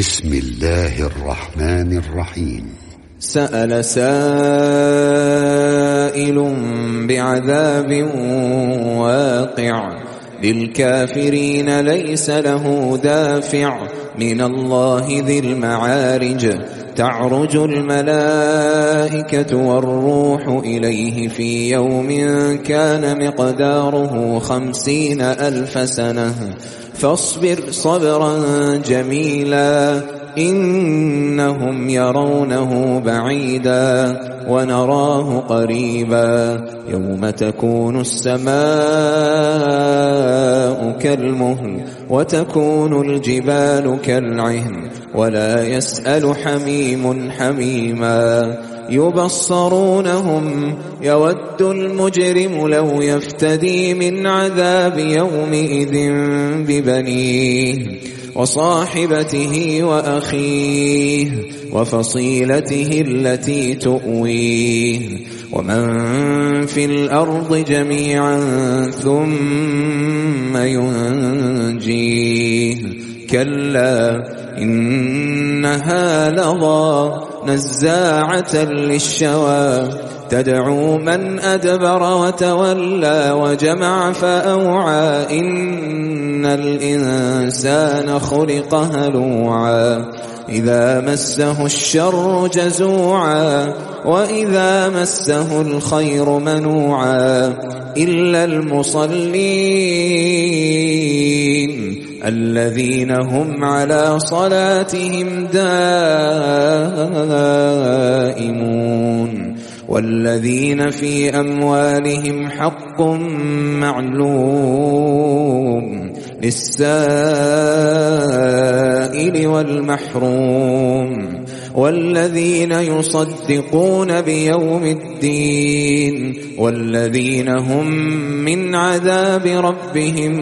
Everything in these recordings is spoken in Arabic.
بسم الله الرحمن الرحيم. سأل سائل بعذاب واقع للكافرين ليس له دافع من الله ذي المعارج تعرج الملائكة والروح إليه في يوم كان مقداره 50,000 سنة فاصبر صبرا جميلا إنهم يرونه بعيدا ونراه قريبا يوم تكون السماء كالمهل وتكون الجبال كالعهن ولا يسأل حميم حميما يبصرونهم يود المجرم لو يفتدي من عذاب يومئذ ببنيه وصاحبته وأخيه وفصيلته التي تؤويه ومن في الأرض جميعا ثم ينجيه كلا إنها لظى نزاعة للشوى تدعو من أدبر وتولى وجمع فأوعى إن الإنسان خلق هلوعا إذا مسه الشر جزوعا وإذا مسه الخير منوعا إلا المصلين الذين هم على صلاتهم دائمون والذين في أموالهم حق معلوم للسائل والمحروم والذين يصدقون بيوم الدين والذين هم من عذاب ربهم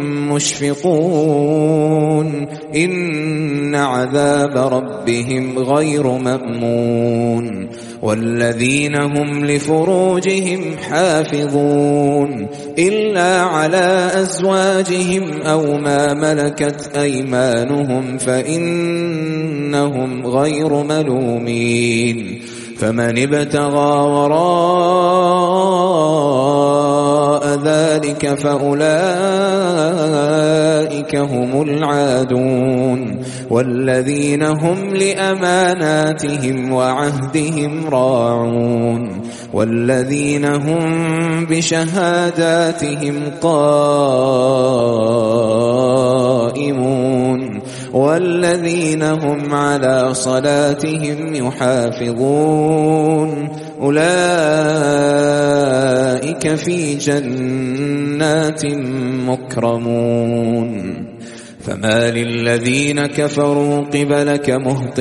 مشفقون إن عذاب ربهم غير مأمون والذين هم لفروجهم حافظون إلا على أزواجهم أو ما ملكت أيمانهم فإنهم غير ملومين فمن ابتغى وراء ذلك فأولئك هم العادون والذين هم لأماناتهم وعهدهم راعون والذين هم بشهاداتهم قائمون والذين هم على صلاتهم يحافظون أولئك في جنات مكرمون فما للذين كفروا قبلك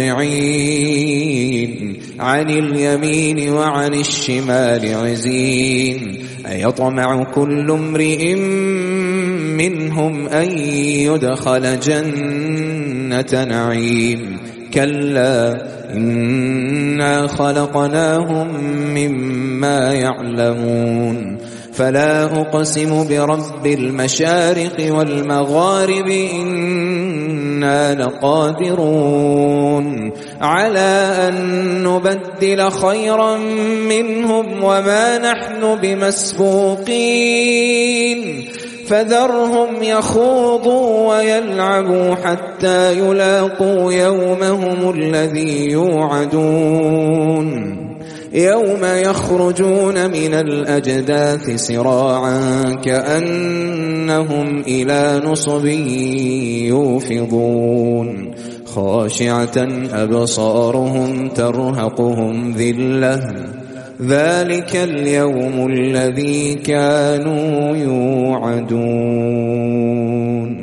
مهطعين عن اليمين وعن الشمال عزين أيطمع كل امرئ منهم أن يدخل جنة نعيم كلا إنا خلقناهم مما يعلمون فلا أقسم برب المشارق والمغارب إنا لقادرون على أن نبدل خيرا منهم وما نحن بمسبوقين فذرهم يخوضوا ويلعبوا حتى يلاقوا يومهم الذي يوعدون يوم يخرجون من الأجداث سراعا كأنهم إلى نصب يوفضون خاشعة أبصارهم ترهقهم ذلة ذلك اليوم الذي كانوا يوعدون.